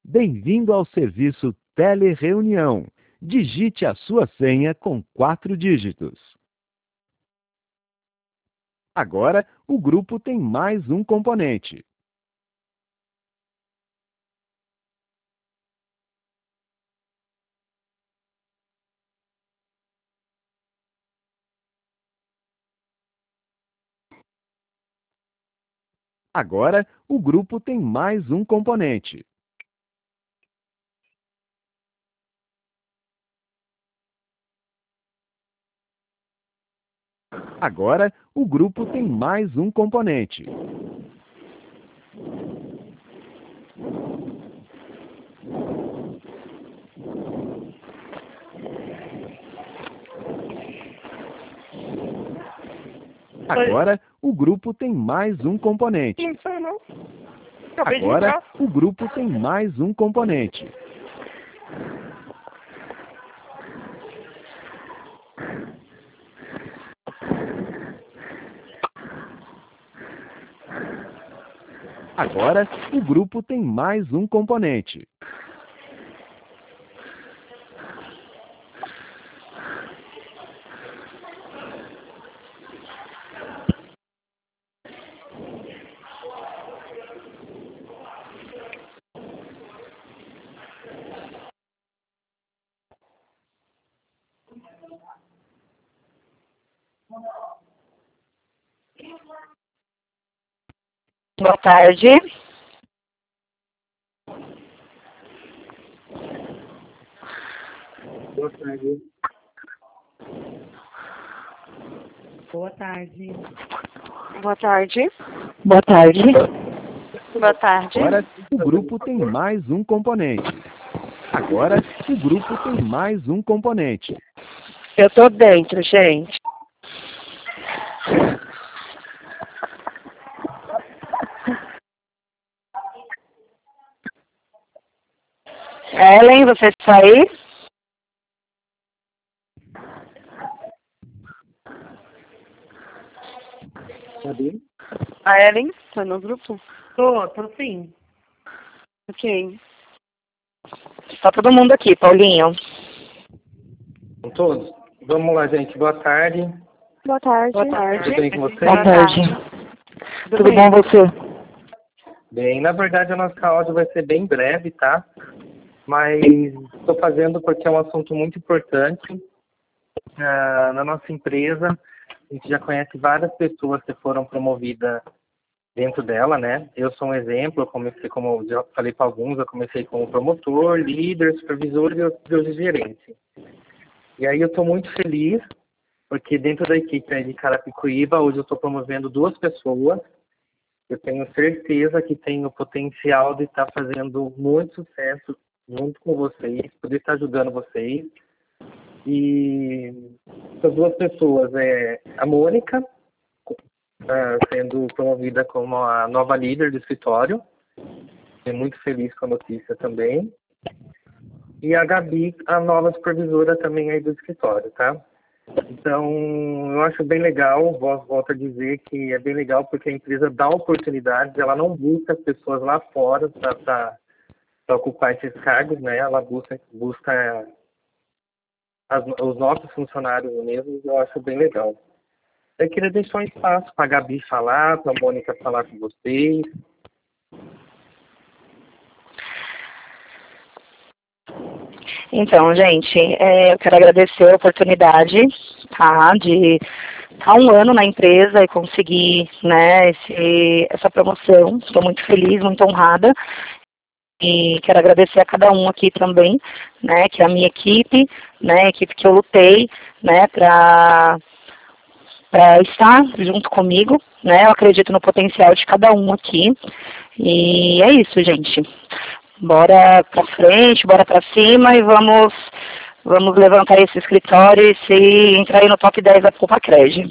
Bem-vindo ao serviço Telereunião. Digite a sua senha com 4 dígitos. Agora, o grupo tem mais um componente. Agora, o grupo tem mais um componente. Agora, o grupo tem mais um componente. Agora, o grupo tem mais um componente. Agora, o grupo tem mais um componente. Agora, o grupo tem mais um componente. Boa tarde. Boa tarde. Boa tarde. Boa tarde. Boa tarde. Boa tarde. Agora, o grupo tem mais um componente. Agora, o grupo tem mais um componente. Eu tô dentro, gente. Ellen, você está aí? Cadê? A Ellen, tá no grupo? Tô sim. Ok. Tá todo mundo aqui, Paulinho. Com todos? Vamos lá, gente. Boa tarde. Boa tarde. Boa tarde. Tudo bem com você? Boa tarde. Tudo bom, você? Bem, na verdade, a nossa áudio vai ser bem breve, tá? Mas estou fazendo porque é um assunto muito importante. Na nossa empresa, a gente já conhece várias pessoas que foram promovidas dentro dela, né? Eu sou um exemplo, eu comecei, como eu já falei para alguns, eu comecei como promotor, líder, supervisor e hoje gerente. E aí eu estou muito feliz, porque dentro da equipe de Carapicuíba, hoje eu estou promovendo 2 pessoas. Eu tenho certeza que tem o potencial de estar fazendo muito sucesso junto com vocês, poder estar ajudando vocês. E essas 2 pessoas é a Mônica, sendo promovida como a nova líder do escritório. Fiquei muito feliz com a notícia também. E a Gabi, a nova supervisora também aí do escritório, tá? Então, eu acho bem legal, volto a dizer que é bem legal porque a empresa dá oportunidades, ela não busca as pessoas lá fora para ocupar esses cargos, né? Ela busca os nossos funcionários mesmos, eu acho bem legal. Eu queria deixar um espaço para a Gabi falar, para a Mônica falar com vocês. Então, gente, eu quero agradecer a oportunidade, tá, de estar 1 ano na empresa e conseguir, né, essa promoção. Estou muito feliz, muito honrada. E quero agradecer a cada um aqui também, né, que é a minha equipe, né, a equipe que eu lutei, né, para estar junto comigo, né, eu acredito no potencial de cada um aqui. E é isso, gente. Bora pra frente, bora pra cima e vamos levantar esse escritório e entrar aí no top 10 da Copacred.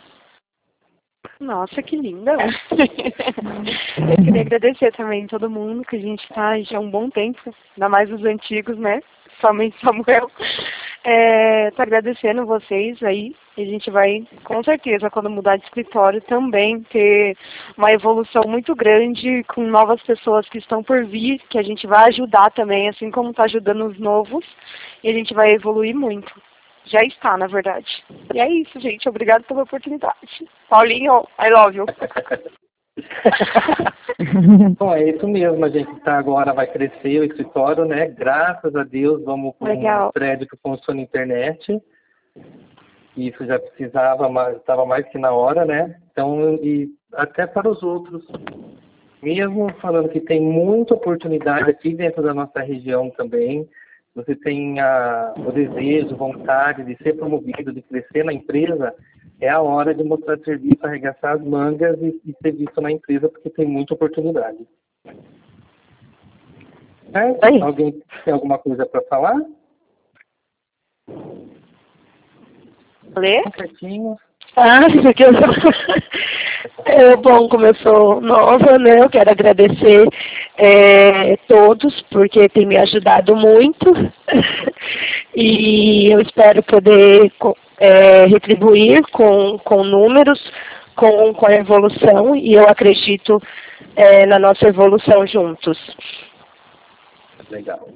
Nossa, que linda! Eu queria agradecer também todo mundo, que a gente está já há um bom tempo, ainda mais os antigos, né? Somente Samuel. Tô agradecendo vocês aí. A gente vai, com certeza, quando mudar de escritório, também ter uma evolução muito grande com novas pessoas que estão por vir, que a gente vai ajudar também, assim como está ajudando os novos, e a gente vai evoluir muito. Já está, na verdade. E é isso, gente. Obrigada pela oportunidade. Paulinho, I love you. Bom, é isso mesmo, a gente agora vai crescer o escritório, né? Graças a Deus, vamos para um prédio que funciona internet. Isso já estava mais que na hora, né? Então, e até para os outros, mesmo falando que tem muita oportunidade aqui dentro da nossa região também, você tem o desejo, vontade de ser promovido, de crescer na empresa, é a hora de mostrar serviço, arregaçar as mangas e ser visto na empresa, porque tem muita oportunidade. Alguém tem alguma coisa para falar? Lê? Certinho. Porque bom, como eu sou nova, né, eu quero agradecer todos, porque tem me ajudado muito. E eu espero poder retribuir com números, com a evolução, e eu acredito na nossa evolução juntos. Legal.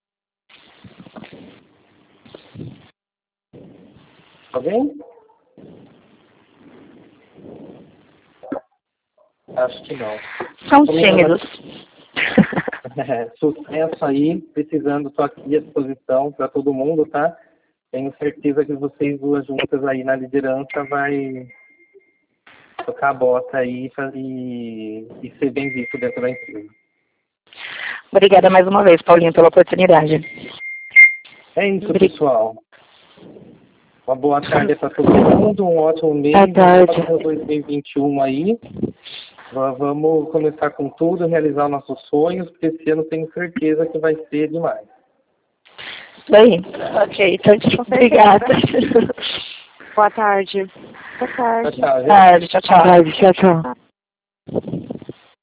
Alguém? Acho que não. São tímidos. Sucesso aí, precisando, estou aqui à disposição para todo mundo, tá? Tenho certeza que vocês duas juntas aí na liderança vai tocar a bota aí e ser bem visto dentro da empresa. Obrigada mais uma vez, Paulinho, pela oportunidade. É isso, pessoal. Uma boa tarde para todo mundo, um ótimo mês, um 2021 aí. Vamos começar com tudo, realizar nossos sonhos, porque esse ano tenho certeza que vai ser demais. Isso aí. Ok, então, obrigada. Boa tarde. Boa tarde. Tchau, tchau. Tchau, tchau. Tchau, tchau.